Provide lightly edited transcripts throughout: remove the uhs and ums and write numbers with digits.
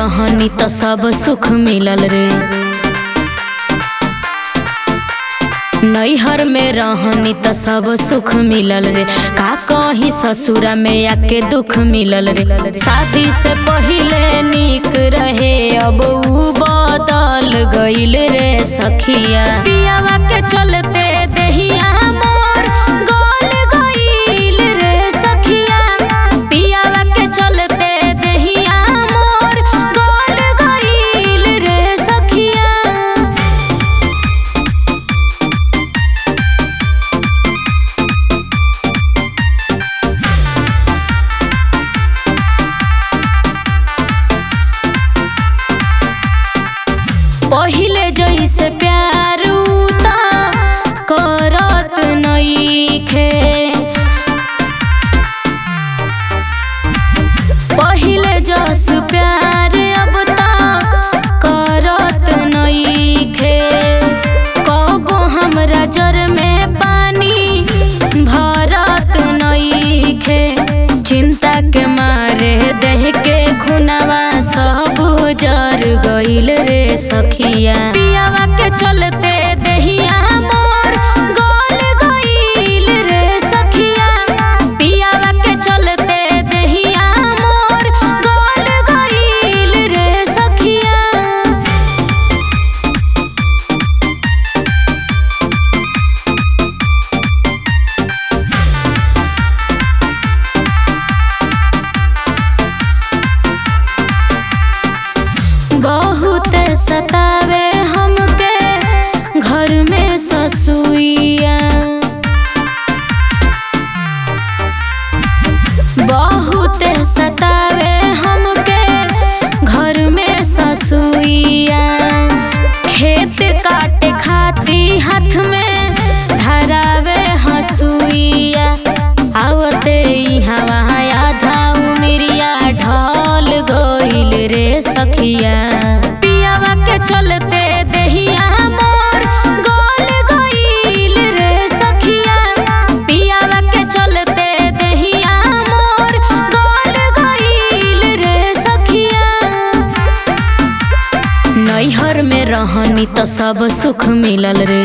रहनी त सब सुख मिलल रे। नैहर में रहनी त सब सुख मिलल रे। का कहीं ससुरा में आके दुख मिलल रे। शादी से पहिले निक रहे अब उ बदल गइल रे सखिया। पियावा के चलते देहिया मोर गल गइल रे सखिया। पियावा के चलते देहिया मोर गल गइल रे सखिया। पहिले जैसे प्यार उता करत नइखे। पहिले जस प्यार अब ता करत नइखे। कबो हमरा जर में पानी भरत नइखे। चिंता के मारे देह के खुनवा सब जर गइल रे सखिया। पियावा के चलते देहिया मोर गल गइल रे सखिया। पियावा के चलते देहिया मोर गल गइल रे सखिया। बहुत सतावे हमके घर में ससुइया। बहुत सतावे हमके घर में ससुइया। खेत काटे खाती हाथ में धरावे हसुइया। आवते इहाँ आधा उमरिया ढल गइल रे सखिया। पियावा के चलते देहिया मोर गल गइल रे सखिया। पियावा के चलते देहिया मोर गल गइल रे सखिया। नैहर में रहनी त सब सुख मिलल रे।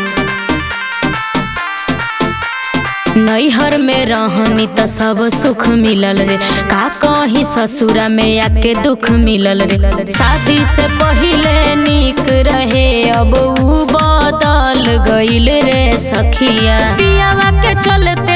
नैहर में रहनी त सब सुख मिलल रे। का कहीं ससुरा में आके दुख मिलल रे। शादी से पहिले निक रहे अब उ बदल गइल रे सखिया। पियावा के चलते